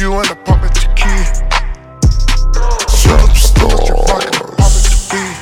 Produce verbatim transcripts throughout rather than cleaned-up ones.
you and I pop at your kid. Superstars. Pop at your feet.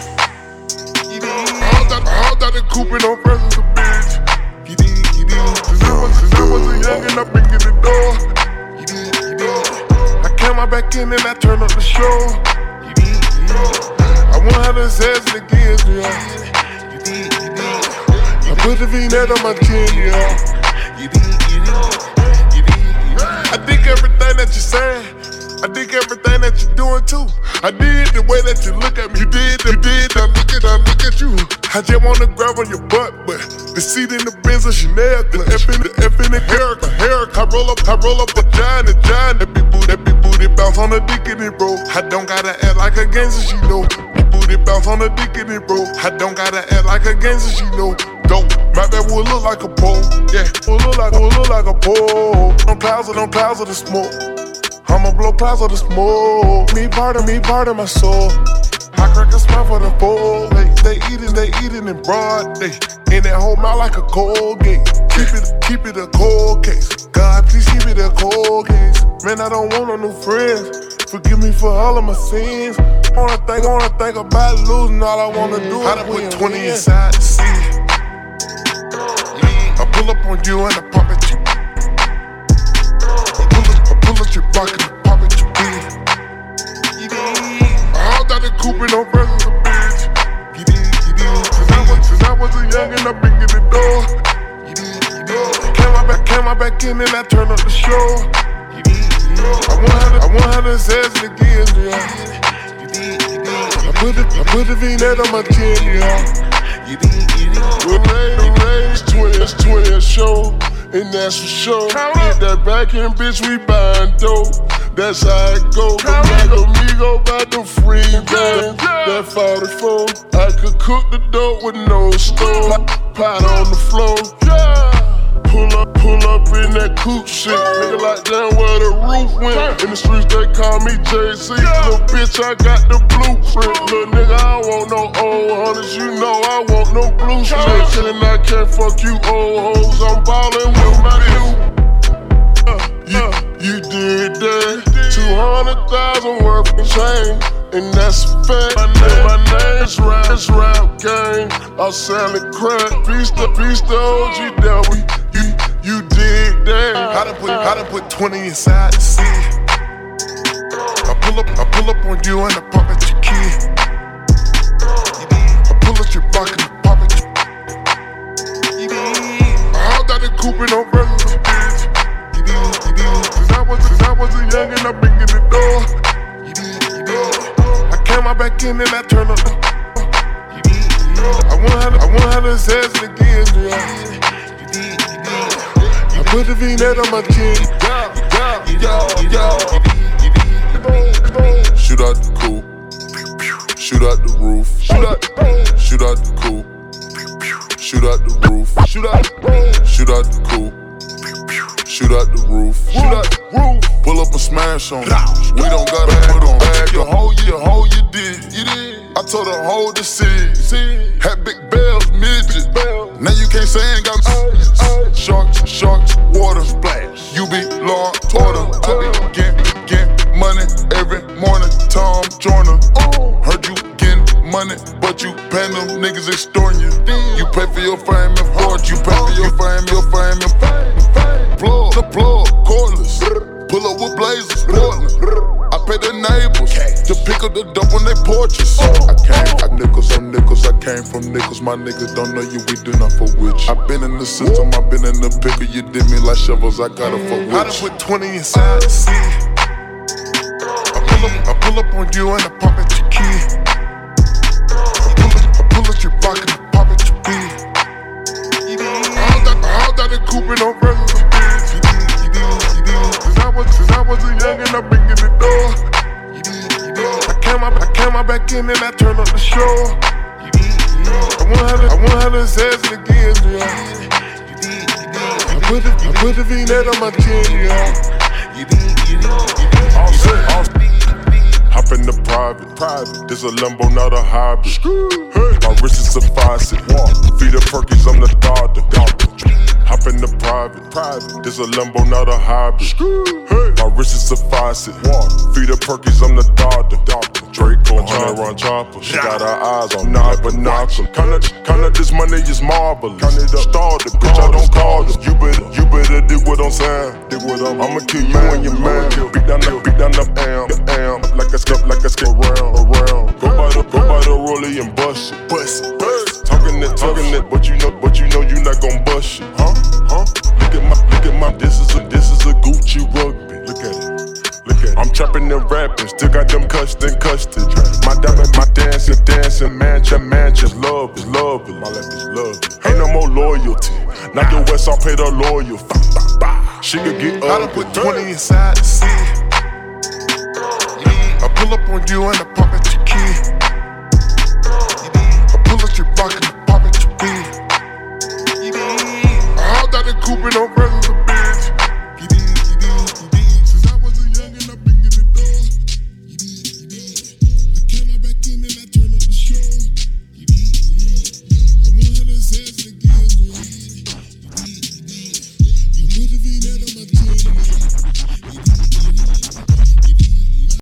All that the coupe and no presents a bitch. He did, he did. Since I was, since I was a youngin', I been in the door. He did, he did. I came out back in and I turned up the show. He did, he did. I want how this ass again, yeah. He did, he did. I put the V-net on my chin, yeah. He did, he did. I dig everything that you're saying. I dig everything that you're doing too. I did the way that you look at me. You did, you did. I look at, I look at you. I just wanna grab on your butt, but the seat in the Benz of Chanel, the F in the F in the hair, the hair. I roll up, I roll up the giant, the giant. That big booty, that big booty bounce on the dick in it, bro. I don't gotta act like a gangster, she know. Big booty bounce on the dick in it, bro. I don't gotta act like a gangster, she know. Dope, my bad will look like a pole, yeah. Will look like, will look like a pole. On clouds of, on clouds of the smoke. I'ma blow clouds of the smoke. Me part of me, part of my soul. I crack a smile for the bowl. They, they eatin', they eatin' in broad day. In that whole mouth like a cold gate. Keep it, keep it a cold case. God, please keep it a cold case. Man, I don't want no new friends. Forgive me for all of my sins. Wanna think, wanna think about losing. All I wanna do is win. I put twenty inside the sea. I pull up on you and I pop at you. I pull up, I pull up your block and I pop at your beat. I hold out the coupe and no presents a bitch. He did, he did. Since I was, since I was a youngin', I been in the door. He did, he did. Came out back, came out back in and I turned up the show. He did, he did. I want how to, I want how this ass again, yeah. He did, he did. I put the, I put the V-net on my chin, yeah. You did, you did. We're ready, ready. It's twins, twins show, and that's for sure. Get that back end, bitch, we buying dope. That's how it go. The Mac Amigo bout the free band. That forty-four, I could cook the dope with no stove. Pot on the floor. Pull up, pull up in that coupe shit. Nigga like down where the roof went. In the streets they call me J C. Little bitch, I got the blueprint. Little nigga, I don't want no old hunters. You know I want no blue shit. And I can't fuck you old hoes. I'm ballin' with my new. You, you did that. Two hundred thousand worth of change. And that's a fact. My name, my name's rap, it's rap game. I'm selling crack. Piece the, piece the O G down. We, you, you did that. I done put, I done put twenty inside the sea. I pull up, I pull up on you and I pop at your kid. I pull up your block and I pop at your. I hold out the coupe and no presents a bitch. You did, you did. Since I was, since I was a youngin', I been in the door. Came out back in and I turned up the. I want how to, I want how this ass again, yeah. I put the V-net on my chin. Shoot out the coupe. Shoot out the roof. Shoot out, shoot out the coupe. Shoot out the roof. Shoot out, shoot out the coupe. Shoot out the roof. Shoot out the roof. Pull up and smash on it. We don't gotta put on bag. Your whole, your whole, you did. You did. I told her hold the seed. Had big bells, midget. Now you can't say I ain't got sharks, sharks, water splash. You be law order. I be getting, getting money every morning. Tom Joyner. Heard you getting money, but you paying them niggas extorting you. You pay for your fame and fortune. You pay for your fame, your fame and fame. Plug, the plug, cordless. Pull up with blazers, Portland. I pay the neighbors to pick up the dope on their porches. I came, I nickels, I'm nickels. I came from nickels. My niggas don't know you, we do not fuck with you. I been in the system, I been in the pickle. You did me like shovels, I gotta fuck with you. I done put twenty inside the sea. I pull up, I pull up on you and I pop at your kid. I pull up, I pull up your block and I pop at your beat. I hold out, I hold out the coupe and no presents a bitch. Since I was, since I was a youngin', I been in the door. I came out, I came out back in and I turned up the show. I want how to, I want how this ass again, yeah. I put the, I put the V-net on my chin, yeah. All set, all hop in the private, private. This a Lambo, not a hybrid. My wrist is a faucet. Feed the Perkins, I'm the doctor. Hop in the private, private. This a Lambo, not a hybrid. Hey. My wrist is a faucet. Feed the Perkies, I'm the doctor. Draco, hundred run chopper. She got her eyes on not binocular. Count count this money is marvelous. Count it up, started, bitch. I don't call it. You better, you better dig what I'm saying. Dig what I'm. I'ma kill you and your man. Beat down the, beat down the am, the am. Like a skip, like a skip around, around. Go by the, go by the rollie and bust it, bust it, bust it. Talking it, talking it, but you know, but you know you not gon' bust it, huh? Huh? Look at my, look at my. This is a, this is a Gucci rugby. Look at it. I'm trapping and rapping, still got them custom custard. My diamond, my dancing, dancing, mansion, mansions. Love is love, my life is love. Ain't no more loyalty. Not the West, I'll pay the loyal. She could get up. I done put twenty inside the seat. I pull up on you and I pop at your key. I pull at your block and I pop at your beat. I hauled out the coupe and I'm ready to be.